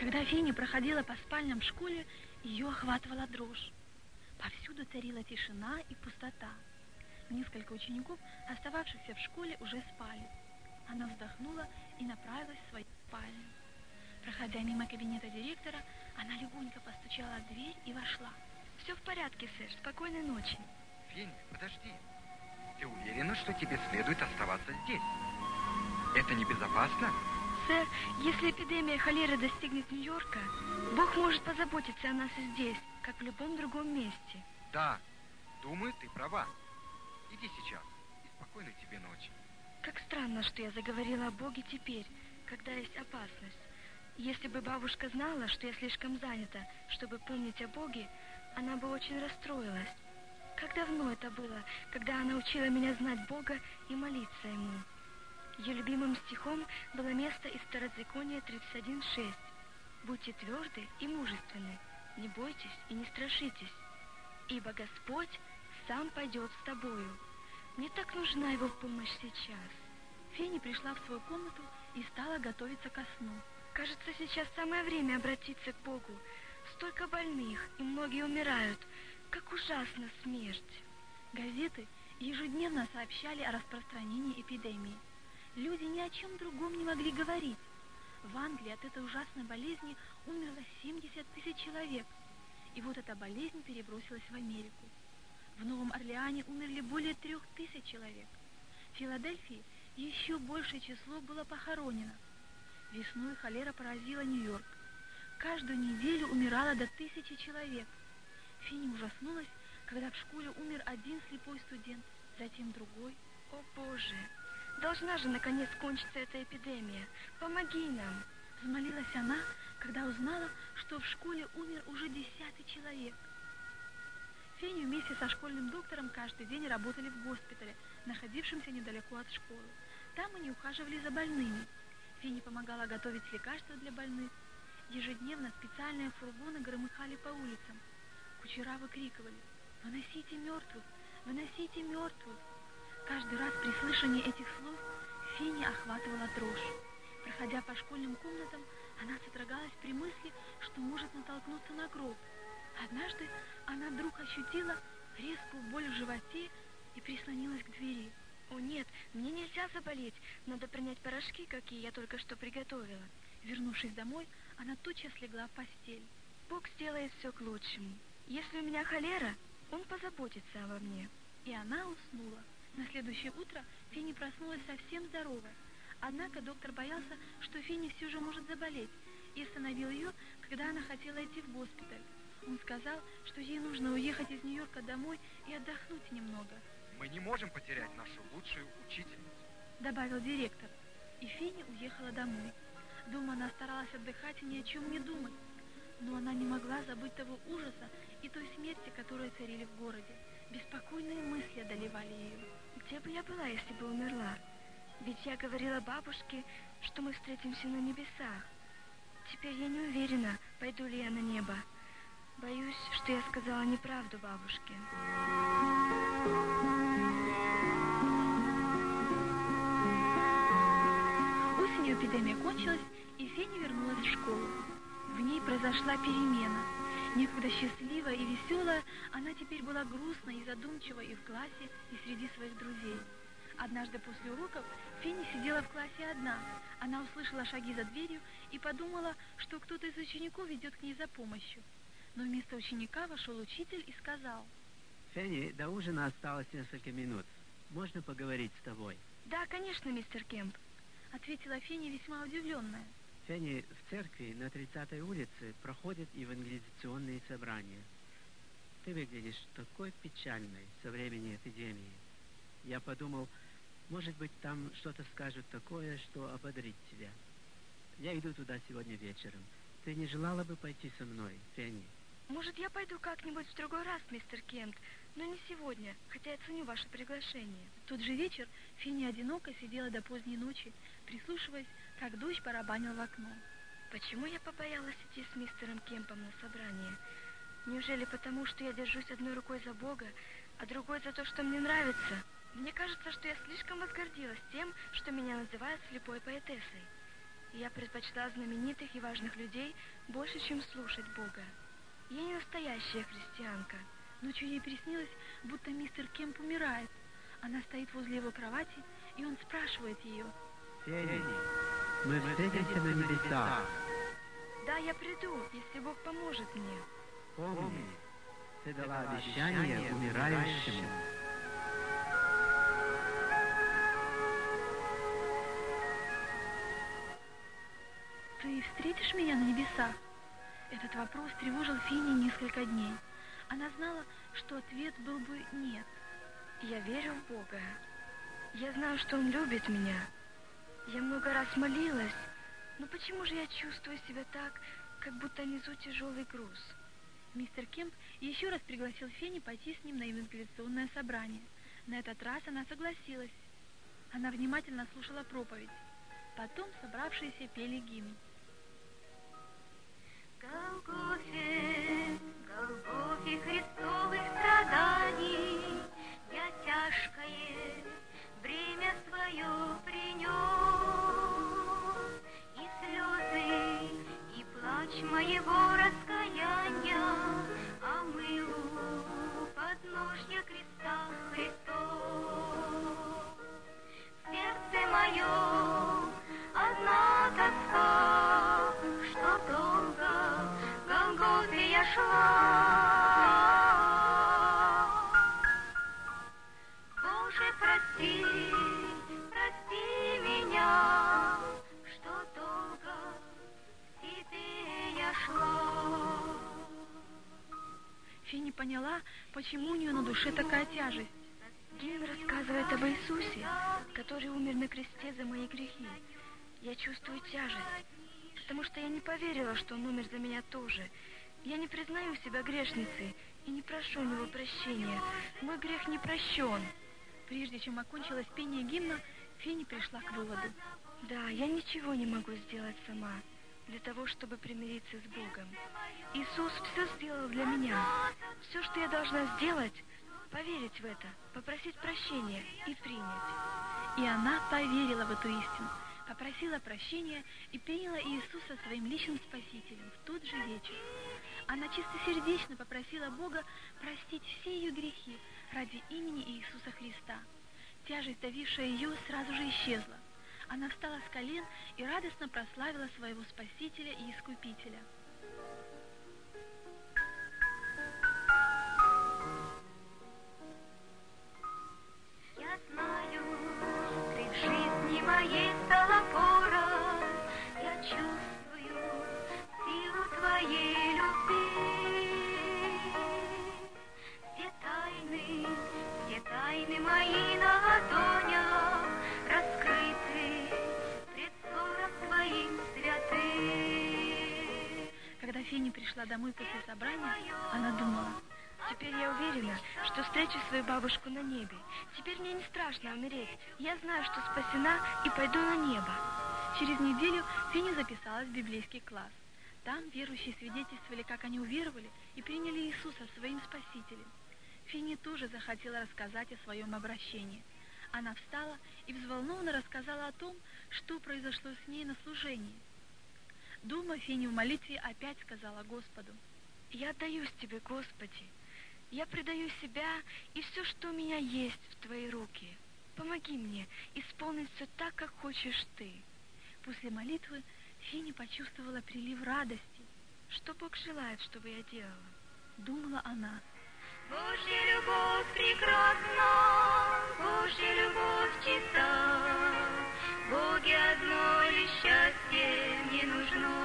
Когда Феня проходила по спальням в школе, ее охватывала дрожь. Повсюду царила тишина и пустота. Несколько учеников, остававшихся в школе, уже спали. Она вздохнула и направилась в свою спальню. Проходя мимо кабинета директора, она легонько постучала в дверь и вошла. «Все в порядке, сэр. Спокойной ночи». Феня, подожди. Ты уверена, что тебе следует оставаться здесь? Это небезопасно? Сэр, если эпидемия холеры достигнет Нью-Йорка, Бог может позаботиться о нас и здесь, как в любом другом месте. Да, думаю, ты права. Иди сейчас, и спокойной тебе ночи. Как странно, что я заговорила о Боге теперь, когда есть опасность. Если бы бабушка знала, что я слишком занята, чтобы помнить о Боге, она бы очень расстроилась. Как давно это было, когда она учила меня знать Бога и молиться Ему. Ее любимым стихом было место из Второзакония 31:6. «Будьте тверды и мужественны, не бойтесь и не страшитесь, ибо Господь сам пойдет с тобою». Мне так нужна Его помощь сейчас. Феня пришла в свою комнату и стала готовиться ко сну. Кажется, сейчас самое время обратиться к Богу. Столько больных, и многие умирают. Как ужасна смерть. Газеты ежедневно сообщали о распространении эпидемии. Люди ни о чем другом не могли говорить. В Англии от этой ужасной болезни умерло 70 тысяч человек. И вот эта болезнь перебросилась в Америку. В Новом Орлеане умерли более 3000 человек. В Филадельфии еще большее число было похоронено. Весной холера поразила Нью-Йорк. Каждую неделю умирало до 1000 человек. Феня ужаснулась, когда в школе умер один слепой студент, затем другой. О, Боже! Должна же наконец кончиться эта эпидемия. Помоги нам! Взмолилась она, когда узнала, что в школе умер уже 10-й человек. Феня вместе со школьным доктором каждый день работали в госпитале, находившемся недалеко от школы. Там они ухаживали за больными. Феня помогала готовить лекарства для больных. Ежедневно специальные фургоны громыхали по улицам. Кучера выкрикивали: «Выносите мертвых! Выносите мертвых!» Каждый раз при слышании этих слов Феня охватывала дрожь. Проходя по школьным комнатам, она содрогалась при мысли, что может натолкнуться на гроб. Однажды она вдруг ощутила резкую боль в животе и прислонилась к двери. «О нет, мне нельзя заболеть, надо принять порошки, какие я только что приготовила». Вернувшись домой, она тотчас легла в постель. «Бог сделает все к лучшему. Если у меня холера, Он позаботится обо мне». И она уснула. На следующее утро Феня проснулась совсем здоровая. Однако доктор боялся, что Феня все же может заболеть, и остановил ее, когда она хотела идти в госпиталь. Он сказал, что ей нужно уехать из Нью-Йорка домой и отдохнуть немного. «Мы не можем потерять нашу лучшую учительницу», — добавил директор. И Феня уехала домой. Дома она старалась отдыхать и ни о чем не думать. Но она не могла забыть того ужаса и той смерти, которые царили в городе. Беспокойные мысли одолевали ее. Где бы я была, если бы умерла? Ведь я говорила бабушке, что мы встретимся на небесах. Теперь я не уверена, пойду ли я на небо. Боюсь, что я сказала неправду бабушке. Осенью эпидемия кончилась, и Феня вернулась в школу. В ней произошла перемена. Некогда счастливая и веселая, она теперь была грустной и задумчивой и в классе, и среди своих друзей. Однажды после уроков Феня сидела в классе одна. Она услышала шаги за дверью и подумала, что кто-то из учеников идет к ней за помощью. Но вместо ученика вошел учитель и сказал: «Фенни, до ужина осталось несколько минут. Можно поговорить с тобой?» «Да, конечно, мистер Кемп», — ответила Феня, весьма удивленная. «Фенни, в церкви на 30-й улице проходят евангелизационные собрания. Ты выглядишь такой печальной со времени эпидемии. Я подумал, может быть, там что-то скажут такое, что ободрит тебя. Я иду туда сегодня вечером. Ты не желала бы пойти со мной, Фенни?» «Может, я пойду как-нибудь в другой раз, мистер Кемп, но не сегодня, хотя я ценю ваше приглашение». В тот же вечер Феня одиноко сидела до поздней ночи, прислушиваясь, как дождь барабанил в окно. Почему я побоялась идти с мистером Кемпом на собрание? Неужели потому, что я держусь одной рукой за Бога, а другой за то, что мне нравится? Мне кажется, что я слишком возгордилась тем, что меня называют слепой поэтессой. Я предпочла знаменитых и важных людей больше, чем слушать Бога. Я не настоящая христианка. Ночью ей приснилось, будто мистер Кемп умирает. Она стоит возле его кровати, и он спрашивает ее: Фенни, мы встретимся на небесах. Да, я приду, если Бог поможет мне. Помни, ты дала обещание умирающему. Ты встретишь меня на небесах? Этот вопрос тревожил Фенни несколько дней. Она знала, что ответ был бы нет. Я верю в Бога. Я знаю, что Он любит меня. Я много раз молилась, но почему же я чувствую себя так, как будто несу тяжелый груз? Мистер Кемп еще раз пригласил Фенни пойти с ним на евангелизационное собрание. На этот раз она согласилась. Она внимательно слушала проповедь. Потом собравшиеся пели гимн. Голгофе, Голгофе Христовых страданий, я тяжкое бремя свое принес, и слезы, и плач моего раскаяния омыл у подножья креста Христов. Сердце мое одна тоска, что долго в Голгофе я шла. Боже, прости, прости меня, что долго к тебе я шла. Фенни поняла, почему у нее на душе такая тяжесть. Гимн рассказывает об Иисусе, который умер на кресте за мои грехи. Я чувствую тяжесть, потому что я не поверила, что Он умер за меня тоже. Я не признаю себя грешницей и не прошу у Него прощения. Мой грех не прощен. Прежде чем окончилось пение гимна, Фенни пришла к выводу. Да, я ничего не могу сделать сама для того, чтобы примириться с Богом. Иисус все сделал для меня. Все, что я должна сделать, поверить в это, попросить прощения и принять. И она поверила в эту истину, попросила прощения и приняла Иисуса своим личным спасителем в тот же вечер. Она чистосердечно попросила Бога простить все ее грехи ради имени Иисуса Христа. Тяжесть, давившая ее, сразу же исчезла. Она встала с колен и радостно прославила своего Спасителя и Искупителя. Я знаю, ты в жизни моей стала пора, я чувствую силу твоей любви. Все тайны мои на ладонях раскрыты пред взором твоим святым. Когда Фенни пришла домой после собрания, она думала: теперь я уверена, что встречу свою бабушку на небе. Теперь мне не страшно умереть. Я знаю, что спасена и пойду на небо. Через неделю Фенни записалась в библейский класс. Там верующие свидетельствовали, как они уверовали и приняли Иисуса своим Спасителем. Фенни тоже захотела рассказать о своем обращении. Она встала и взволнованно рассказала о том, что произошло с ней на служении. Дома Фенни в молитве опять сказала Господу: «Я отдаюсь Тебе, Господи. Я предаю себя и все, что у меня есть, в Твои руки. Помоги мне исполнить все так, как хочешь Ты». После молитвы Фенни почувствовала прилив радости. Что Бог желает, чтобы я делала? Думала она. Божья любовь прекрасна, Божья любовь чиста, в Боге одно лишь счастье мне нужно.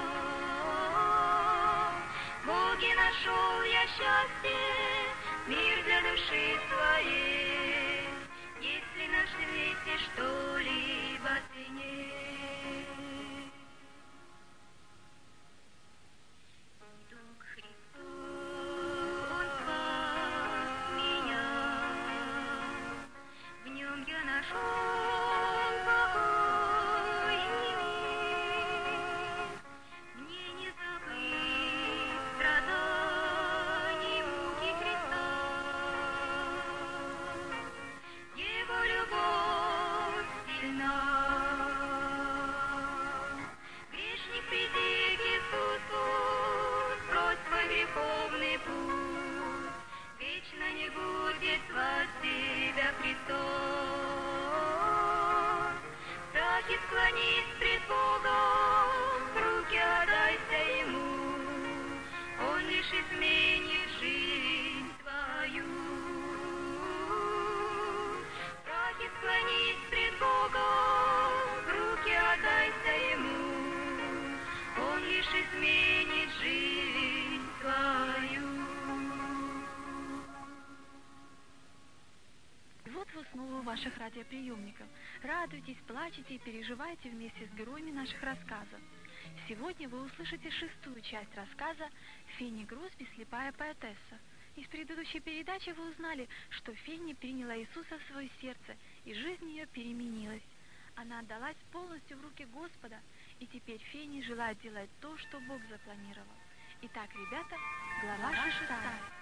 В Боге нашел я счастье, мир для души своей, если на свете что-либо ценней. Дух Христов, Он спас меня, в Нем я нашел покой и мир. Мне не забыть страданий, муки креста. Его любовь сильна сменит жизнь твою. И вот вы снова у ваших радиоприемников. Радуйтесь, плачете и переживайте вместе с героями наших рассказов. Сегодня вы услышите 6-ю часть рассказа «Фенни Гросби. Слепая поэтесса». Из предыдущей передачи вы узнали, что Фенни приняла Иисуса в свое сердце, и жизнь ее переменилась. Она отдалась полностью в руки Господа, и теперь Фенни желает делать то, что Бог запланировал. Итак, ребята, глава 6.